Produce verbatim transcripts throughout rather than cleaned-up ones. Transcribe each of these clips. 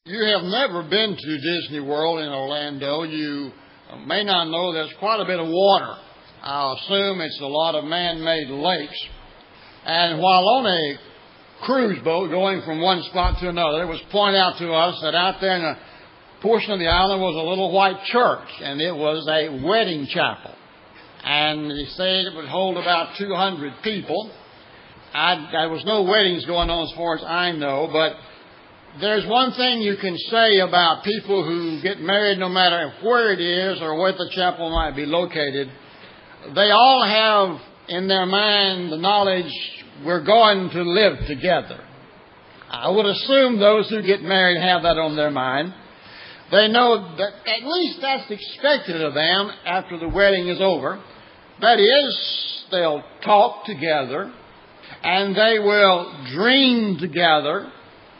You have never been to Disney World in Orlando. You may not know there's quite a bit of water. I assume it's a lot of man-made lakes. And while on a cruise boat going from one spot to another, it was pointed out to us that out there in a portion of the island was a little white church, and it was a wedding chapel. And they said it would hold about two hundred people. I, there was no weddings going on as far as I know, but there's one thing you can say about people who get married, no matter where it is or where the chapel might be located. They all have in their mind the knowledge we're going to live together. I would assume those who get married have that on their mind. They know that at least that's expected of them after the wedding is over. That is, they'll talk together, and they will dream together,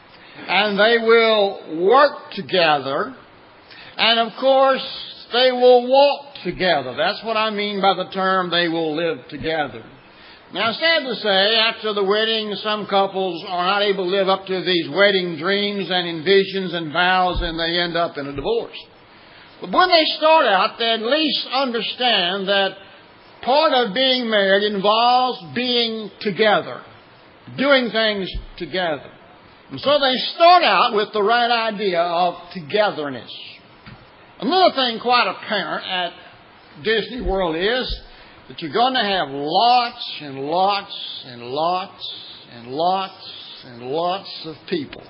and they will work together, and of course, they will walk together. That's what I mean by the term they will live together. Now, sad to say, after the wedding, some couples are not able to live up to these wedding dreams and envisions and vows, and they end up in a divorce. But when they start out, they at least understand that part of being married involves being together, doing things together. And so they start out with the right idea of togetherness. Another thing quite apparent at Disney World is that you're going to have lots and lots and lots and lots and lots of people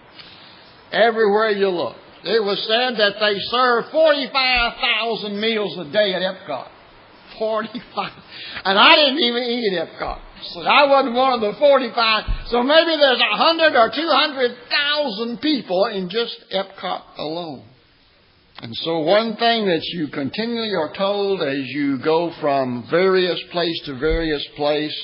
everywhere you look. It was said that they serve forty-five thousand meals a day at Epcot. forty-five. And I didn't even eat at Epcot. So I wasn't one of the forty-five. So maybe there's one hundred or two hundred thousand people in just Epcot alone. And so one thing that you continually are told as you go from various place to various place,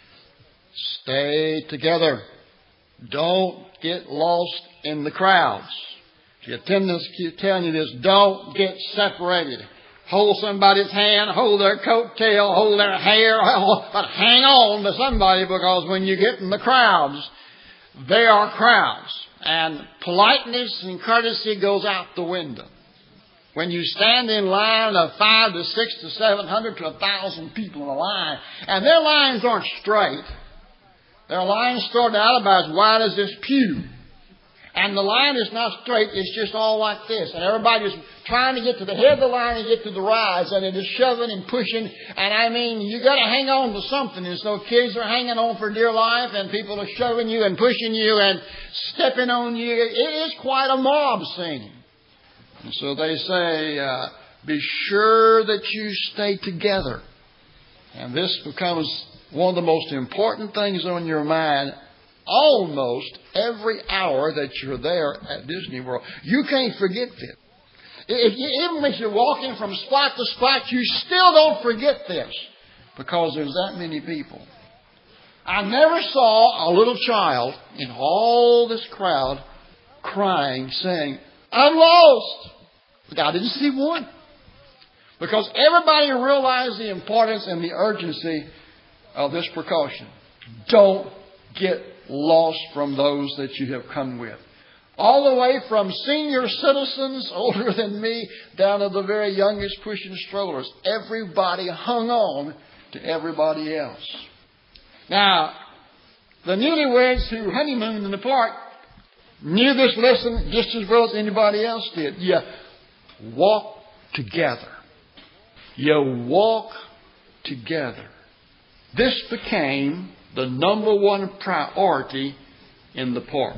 stay together. Don't get lost in the crowds. The attendants keep telling you this, don't get separated. Hold somebody's hand, hold their coat tail, hold their hair, but hang on to somebody, because when you get in the crowds, they are crowds. And politeness and courtesy goes out the window. When you stand in line of five to six to seven hundred to a thousand people in a line, and their lines aren't straight. Their lines start out about as wide as this pew. And the line is not straight, it's just all like this. And everybody's trying to get to the head of the line and get to the rise, and it is shoving and pushing. And I mean, you got to hang on to something. And so kids are hanging on for dear life, and people are shoving you and pushing you and stepping on you. It is quite a mob scene. And so they say, uh, be sure that you stay together. And this becomes one of the most important things on your mind almost every hour that you're there at Disney World. You can't forget this. If you, even if you're walking from spot to spot, you still don't forget this, because there's that many people. I never saw a little child in all this crowd crying, saying, I'm lost. But I didn't see one. Because everybody realized the importance and the urgency of this precaution. Don't get lost from those that you have come with. All the way from senior citizens older than me down to the very youngest pushing strollers. Everybody hung on to everybody else. Now, the newlyweds who honeymooned in the park knew this lesson just as well as anybody else did. You walk together. You walk together. This became the number one priority in the park.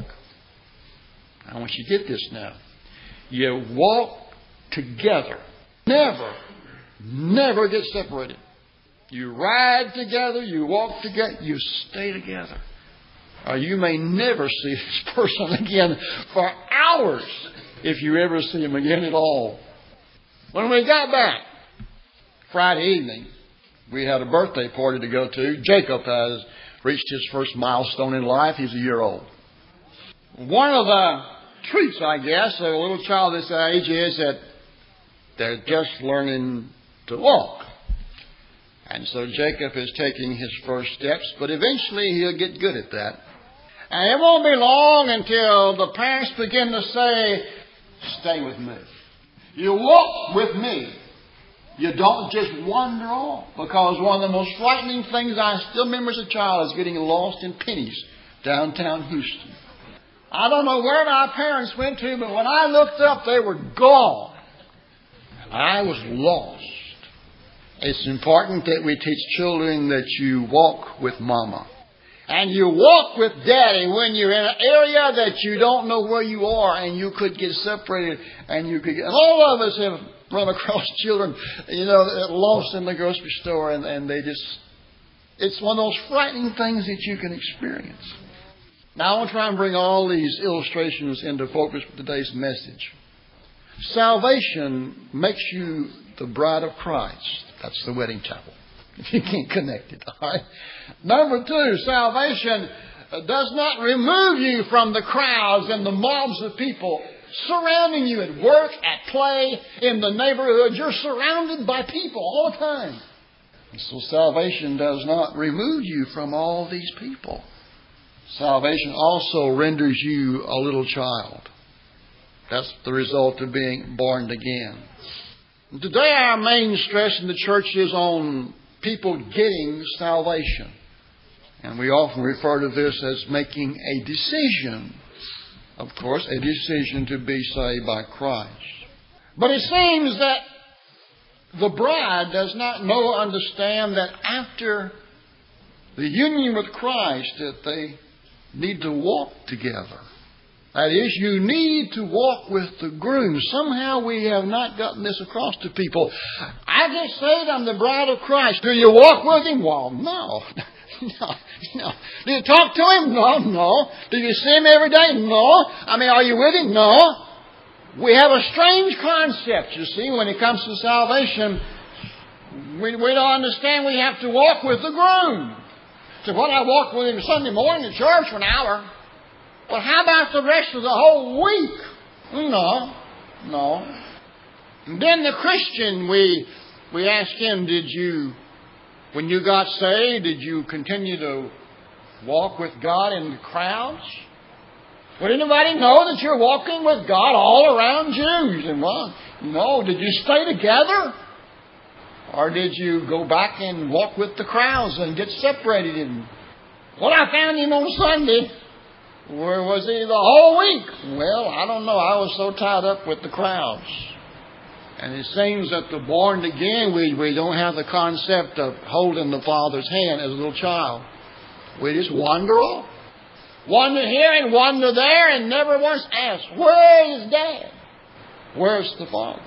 I want you to get this now. You walk together. Never, never get separated. You ride together, you walk together, you stay together. Or you may never see this person again for hours, if you ever see him again at all. When we got back Friday evening, we had a birthday party to go to. Jacob has reached his first milestone in life. He's a year old. One of the treats, I guess, of a little child this age is that they're just learning to walk. And so Jacob is taking his first steps, but eventually he'll get good at that. And it won't be long until the parents begin to say, stay with me. You walk with me. You don't just wander off. Because one of the most frightening things I still remember as a child is getting lost in Penny's downtown Houston. I don't know where my parents went to, but when I looked up, they were gone. And I was lost. It's important that we teach children that you walk with Mama. And you walk with Daddy when you're in an area that you don't know where you are and you could get separated and you could get... All of us have run across children, you know, lost in the grocery store and, and they just... It's one of those frightening things that you can experience. Now I want to try and bring all these illustrations into focus for today's message. Salvation makes you the bride of Christ. That's the wedding chapel. If you can't connect it, all right? Number two, salvation does not remove you from the crowds and the mobs of people surrounding you at work, at play, in the neighborhood. You're surrounded by people all the time. So salvation does not remove you from all these people. Salvation also renders you a little child. That's the result of being born again. Today our main stress in the church is on people getting salvation. And we often refer to this as making a decision. Of course, a decision to be saved by Christ. But it seems that the bride does not know or understand that after the union with Christ that they need to walk together. That is, you need to walk with the groom. Somehow we have not gotten this across to people. I get saved, I'm the bride of Christ. Do you walk with Him? Well, no. No, no. Do you talk to Him? No, no. Do you see Him every day? No. I mean, are you with Him? No. We have a strange concept, you see, when it comes to salvation. We, we don't understand we have to walk with the groom. So what, I walk with Him Sunday morning at church for an hour. Well, how about the rest of the whole week? No, no. And then the Christian, we we ask him, did you, when you got saved, did you continue to walk with God in the crowds? Would anybody know that you're walking with God all around you? You said, well, no. Did you stay together? Or did you go back and walk with the crowds and get separated? And, well, I found Him on Sunday. Where was He the whole week? Well, I don't know. I was so tied up with the crowds. And it seems that the born again, we, we don't have the concept of holding the Father's hand as a little child. We just wander off. Wander here and wander there and never once ask, where is Dad? Where's the Father?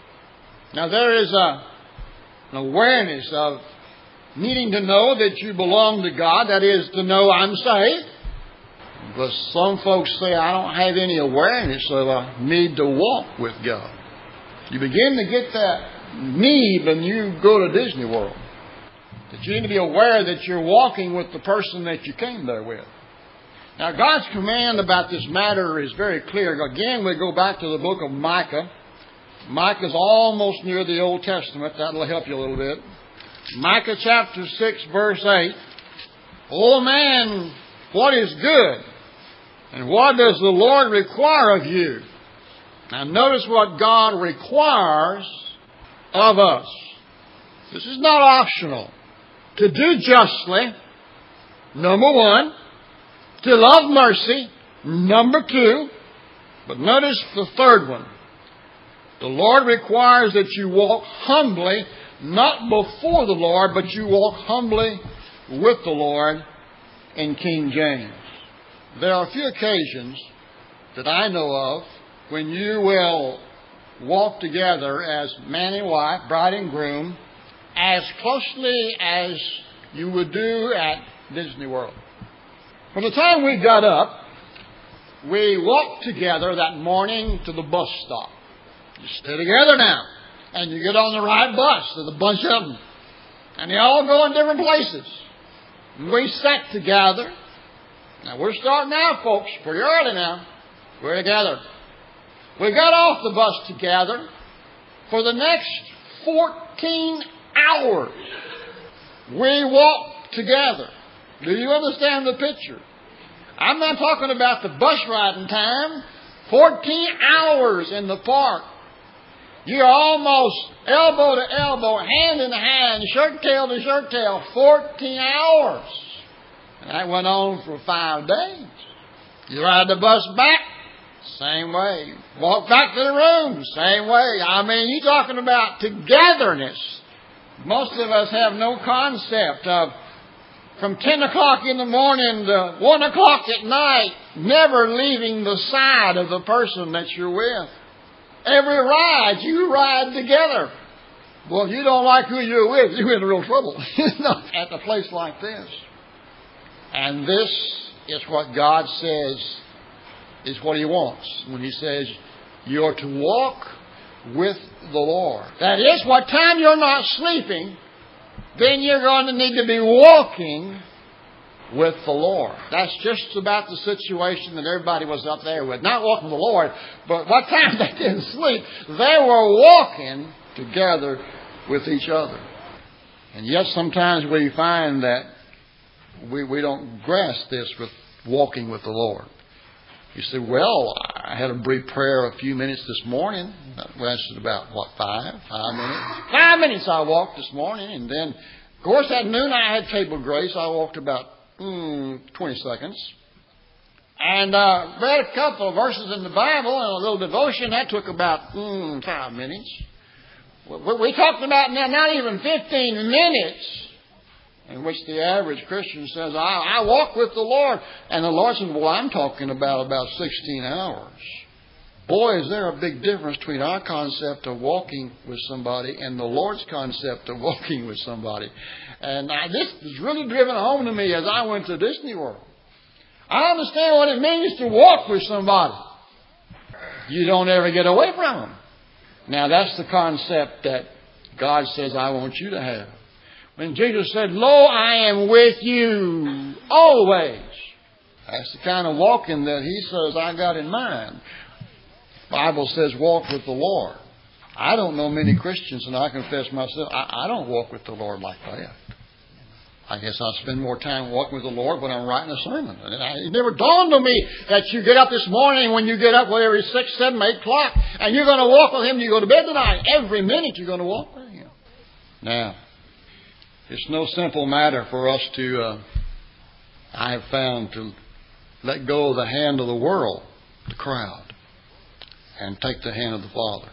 Now there is a, an awareness of needing to know that you belong to God. That is to know I'm saved. But some folks say, I don't have any awareness of a need to walk with God. You begin to get that need when you go to Disney World. That you need to be aware that you're walking with the person that you came there with. Now, God's command about this matter is very clear. Again, we go back to the book of Micah. Micah's almost near the Old Testament. That'll help you a little bit. Micah chapter six, verse eight. O man, what is good? And what does the Lord require of you? Now notice what God requires of us. This is not optional. To do justly, number one. To love mercy, number two. But notice the third one. The Lord requires that you walk humbly, not before the Lord, but you walk humbly with the Lord in King James. There are a few occasions that I know of when you will walk together as man and wife, bride and groom, as closely as you would do at Disney World. From the time we got up, we walked together that morning to the bus stop. You stay together now, and you get on the right bus. There's a bunch of them, and they all go in different places. We sat together. Now, we're starting out, folks, pretty early now. We're together. We got off the bus together. For the next fourteen hours, we walked together. Do you understand the picture? I'm not talking about the bus riding time. fourteen hours in the park. You're almost elbow to elbow, hand in hand, shirt tail to shirt tail, fourteen hours. And that went on for five days. You ride the bus back, same way. Walk back to the room, same way. I mean, you're talking about togetherness. Most of us have no concept of from ten o'clock in the morning to one o'clock at night, never leaving the side of the person that you're with. Every ride, you ride together. Well, if you don't like who you're with, you're in real trouble. Not at a place like this. And this is what God says is what He wants when He says you're to walk with the Lord. That is, what time you're not sleeping, then you're going to need to be walking with the Lord. That's just about the situation that everybody was up there with. Not walking with the Lord, but what time they didn't sleep, they were walking together with each other. And yet sometimes we find that we, we don't grasp this with walking with the Lord. You say, well, I had a brief prayer a few minutes this morning. That lasted about, what, five? Five minutes? Five minutes I walked this morning. And then, of course, at noon I had table grace. I walked about mm, twenty seconds. And uh, read a couple of verses in the Bible and a little devotion. That took about mm, five minutes. We, we talked about now not even fifteen minutes. In which the average Christian says, I, I walk with the Lord. And the Lord says, well, I'm talking about about sixteen hours. Boy, is there a big difference between our concept of walking with somebody and the Lord's concept of walking with somebody. And I, this was really driven home to me as I went to Disney World. I understand what it means to walk with somebody. You don't ever get away from them. Now, that's the concept that God says, I want you to have. When Jesus said, lo, I am with you always. That's the kind of walking that He says I got in mind. The Bible says walk with the Lord. I don't know many Christians, and I confess myself, I, I don't walk with the Lord like that. I guess I spend more time walking with the Lord when I'm writing a sermon. And it never dawned on me that you get up this morning, when you get up, whatever, six, seven, eight o'clock, and you're going to walk with Him, you go to bed tonight. Every minute you're going to walk with Him. Now, it's no simple matter for us to, uh, I have found, to let go of the hand of the world, the crowd, and take the hand of the Father.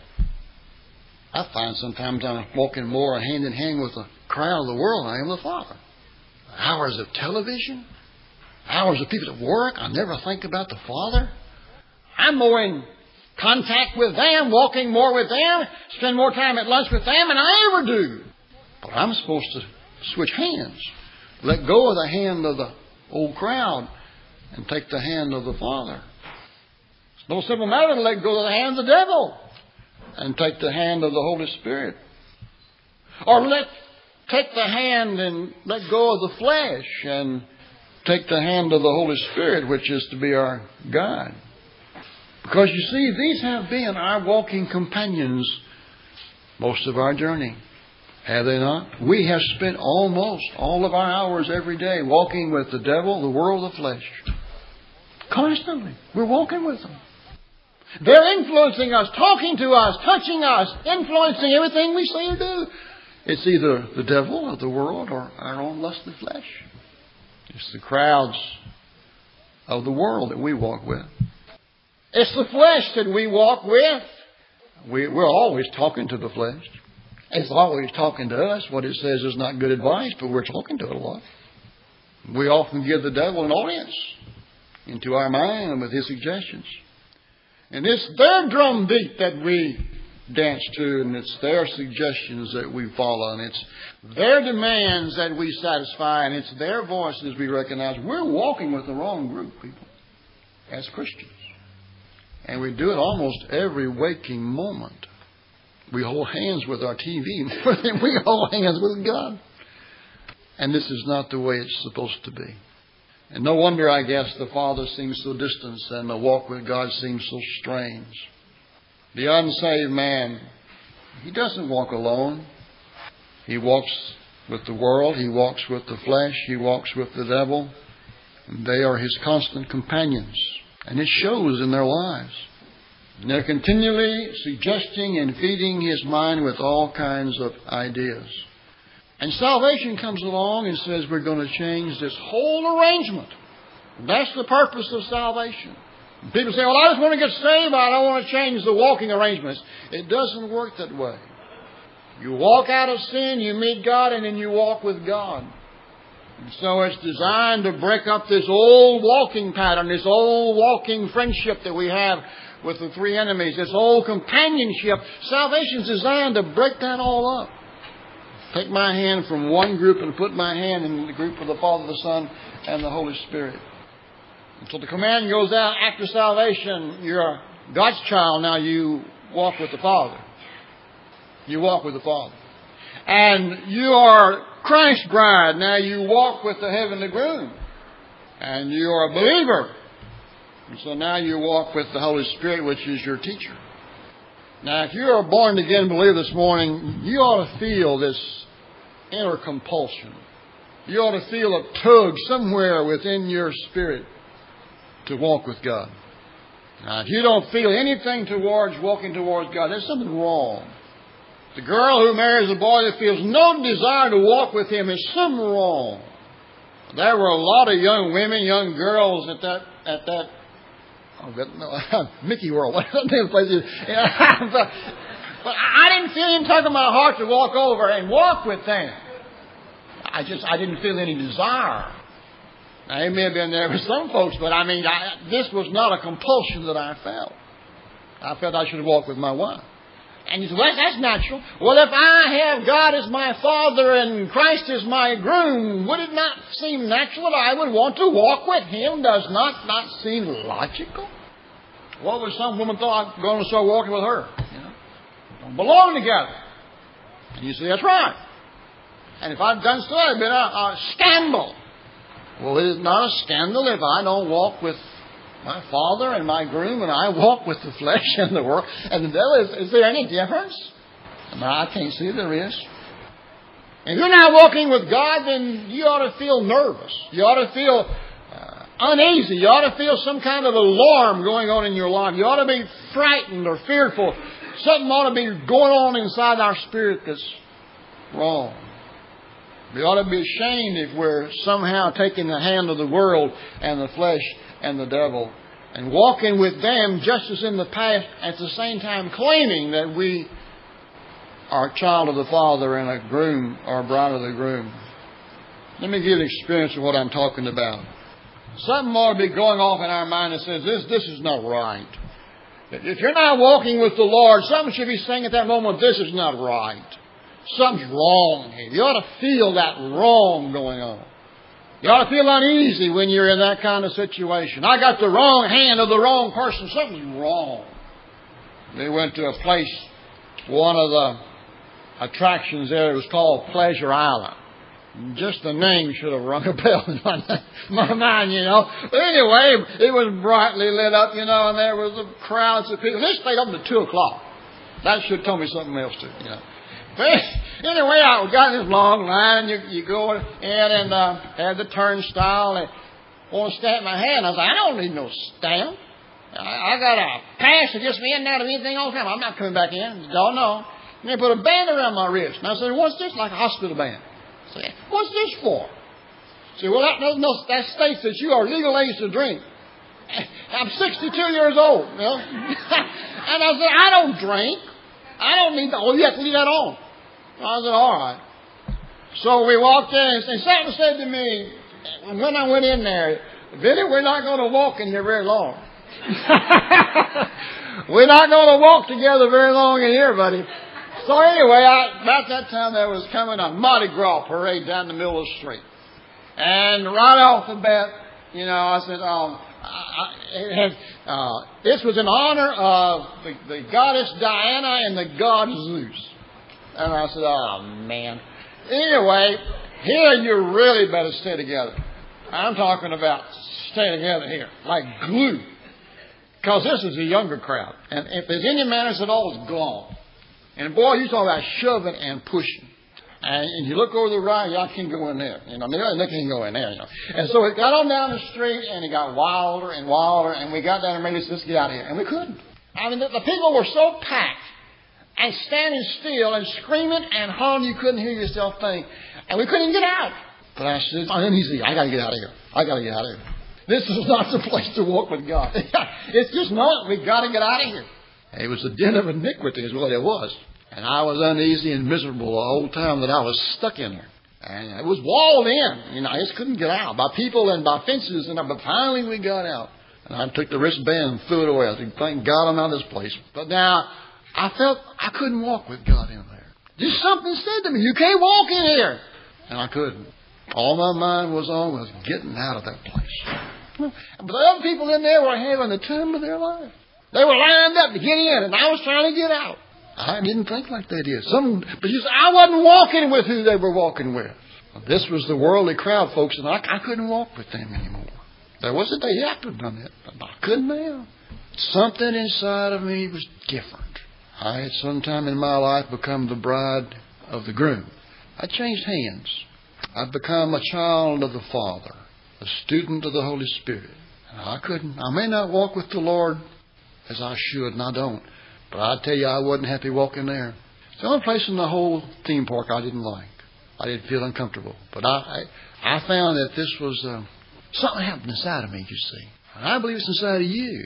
I find sometimes I'm walking more hand in hand with the crowd of the world than I am with the Father. Hours of television, hours of people at work, I never think about the Father. I'm more in contact with them, walking more with them, spend more time at lunch with them than I ever do. But I'm supposed to switch hands. Let go of the hand of the old crowd and take the hand of the Father. It's no simple matter to let go of the hand of the devil and take the hand of the Holy Spirit. Or let take the hand and let go of the flesh and take the hand of the Holy Spirit, which is to be our guide. Because you see, these have been our walking companions most of our journey. Have they not? We have spent almost all of our hours every day walking with the devil, the world, the flesh. Constantly. We're walking with them. They're influencing us, talking to us, touching us, influencing everything we say or do. It's either the devil or the world or our own lustly flesh. It's the crowds of the world that we walk with. It's the flesh that we walk with. We, we're always talking to the flesh. It's always talking to us. What it says is not good advice, but we're talking to it a lot. We often give the devil an audience into our mind and with his suggestions. And it's their drumbeat that we dance to, and it's their suggestions that we follow, and it's their demands that we satisfy, and it's their voices we recognize. We're walking with the wrong group, people, as Christians. And we do it almost every waking moment. We hold hands with our T V more than we hold hands with God. And this is not the way it's supposed to be. And no wonder, I guess, the Father seems so distant and the walk with God seems so strange. The unsaved man, he doesn't walk alone. He walks with the world. He walks with the flesh. He walks with the devil. They are His constant companions. And it shows in their lives. And they're continually suggesting and feeding His mind with all kinds of ideas. And salvation comes along and says we're going to change this whole arrangement. That's the purpose of salvation. People say, well, I just want to get saved. I don't want to change the walking arrangements. It doesn't work that way. You walk out of sin, you meet God, and then you walk with God. And so it's designed to break up this old walking pattern, this old walking friendship that we have with the three enemies, this old companionship. Salvation's designed to break that all up. Take my hand from one group and put my hand in the group of the Father, the Son, and the Holy Spirit. And so the command goes out after salvation. You're God's child, now you walk with the Father. You walk with the Father. And you are Christ's bride. Now you walk with the heavenly groom. And you are a believer. And so now you walk with the Holy Spirit, which is your teacher. Now, if you're a born-again believer this morning, you ought to feel this inner compulsion. You ought to feel a tug somewhere within your spirit to walk with God. Now, if you don't feel anything towards walking towards God, there's something wrong. The girl who marries a boy that feels no desire to walk with him, there's something wrong. There were a lot of young women, young girls at that at that oh, no, Mickey World, what the place is. but, but I didn't feel him tugging my heart to walk over and walk with them. I just I didn't feel any desire. Now, it may have been there with some folks, but I mean, I, this was not a compulsion that I felt. I felt I should walk with my wife. And you say, well, that's natural. Well, if I have God as my Father and Christ as my groom, would it not seem natural that I would want to walk with Him? Does not not seem logical? What would some woman thought I'm going to start walking with her? You know, don't belong together. And you say, that's right. And if I'd done so, it'd been a, a scandal. Well, it is not a scandal if I don't walk with my Father and my groom, and I walk with the flesh and the world and the devil. Is, is there any difference? No, I can't see there is. If you're not walking with God, then you ought to feel nervous. You ought to feel uh, uneasy. You ought to feel some kind of alarm going on in your life. You ought to be frightened or fearful. Something ought to be going on inside our spirit that's wrong. We ought to be ashamed if we're somehow taking the hand of the world and the flesh and the devil and walking with them just as in the past, at the same time claiming that we are a child of the Father and a groom or a bride of the groom. Let me give you an experience of what I'm talking about. Something ought to be going off in our mind that says this, this is not right. If you're not walking with the Lord, something should be saying at that moment, this is not right. Something's wrong here. You ought to feel that wrong going on. You ought to feel uneasy when you're in that kind of situation. I got the wrong hand of the wrong person. Something's wrong. They went to a place, one of the attractions there, it was called Pleasure Island. Just the name should have rung a bell in my, my mind, you know. But anyway, it was brightly lit up, you know, and there was crowds of people. This stayed up to two o'clock. That should have told me something else too, you know. But anyway, I got this long line. You, you go in and uh, had the turnstile and want to stamp my hand. I was like, I don't need no stamp. I, I got a pass that gets me in and out of anything all the time. I'm not coming back in. Don't know. And they put a band around my wrist. And I said, what's this? Like a hospital band. I said, what's this for? I said, well, that, no, that states that you are legal age to drink. I'm sixty-two years old, you know. And I said, I don't drink. I don't need that. Oh, you have to leave that on. I said, all right. So we walked in, and something said to me, when I went in there, Billy, we're not going to walk in here very long. We're not going to walk together very long in here, buddy. So anyway, I, about that time there was coming a Mardi Gras parade down the middle of the street. And right off the bat, you know, I said, um, I, it had, uh, this was in honor of the, the goddess Diana and the god Zeus. And I said, oh, man. Anyway, here you really better stay together. I'm talking about stay together here, like glue. Because this is a younger crowd. And if there's any manners at all, it's gone. And boy, you talk about shoving and pushing. And, and you look over the right, y'all can't go in there. You know, they can't go in there, you know. And so it got on down the street, and it got wilder and wilder, and we got down and maybe let's get out of here. And we couldn't. I mean, the, the people were so packed and standing still and screaming and hollering you couldn't hear yourself think. And we couldn't get out. But I said, I'm uneasy. I got to get out of here. I got to get out of here. This is not the place to walk with God. It's just not. We've got to get out of here. It was a den of iniquity is what it was. And I was uneasy and miserable the whole time that I was stuck in there. And it was walled in. You know, I just couldn't get out by people and by fences. And but finally we got out. And I took the wristband and threw it away. I said, thank God I'm out of this place. But now I felt I couldn't walk with God in there. Just something said to me, you can't walk in here. And I couldn't. All my mind was on was getting out of that place. But the other people in there were having the time of their life. They were lined up to get in, and I was trying to get out. I didn't think like they did. Some, but you see, I wasn't walking with who they were walking with. This was the worldly crowd, folks, and I, I couldn't walk with them anymore. There was a day after I'd done it, but I couldn't now. Something inside of me was different. I had sometime in my life become the bride of the groom. I changed hands. I'd become a child of the Father, a student of the Holy Spirit. And I couldn't. I may not walk with the Lord as I should, and I don't. But I tell you, I wasn't happy walking there. It's the only place in the whole theme park I didn't like. I didn't feel uncomfortable. But I, I, I found that this was uh, something happened inside of me, you see. And I believe it's inside of you.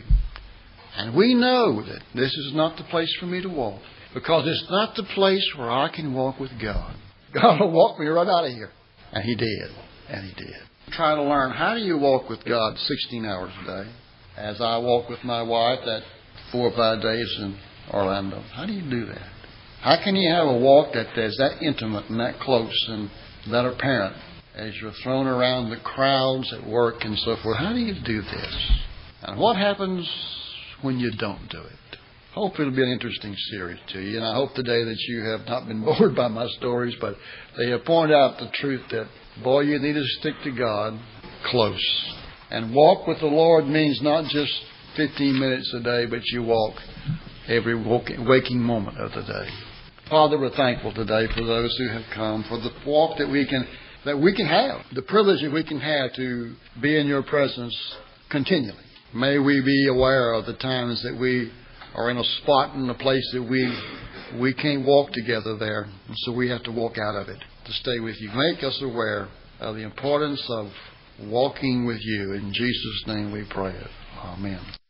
And we know that this is not the place for me to walk, because it's not the place where I can walk with God. God will walk me right out of here. And He did. And He did. Try to learn, how do you walk with God sixteen hours a day? As I walk with my wife that four or five days in Orlando. How do you do that? How can you have a walk that is that intimate and that close and that apparent as you're thrown around the crowds at work and so forth? How do you do this? And what happens when you don't do it? Hope it'll be an interesting series to you. And I hope today that you have not been bored by my stories, but they have pointed out the truth that, boy, you need to stick to God close. And walk with the Lord means not just fifteen minutes a day, but you walk every waking moment of the day. Father, we're thankful today for those who have come, for the walk that we can that we can have, the privilege that we can have to be in your presence continually. May we be aware of the times that we are in a spot in a place that we we can't walk together there, and so we have to walk out of it to stay with you. Make us aware of the importance of walking with you. In Jesus' name we pray it. Amen.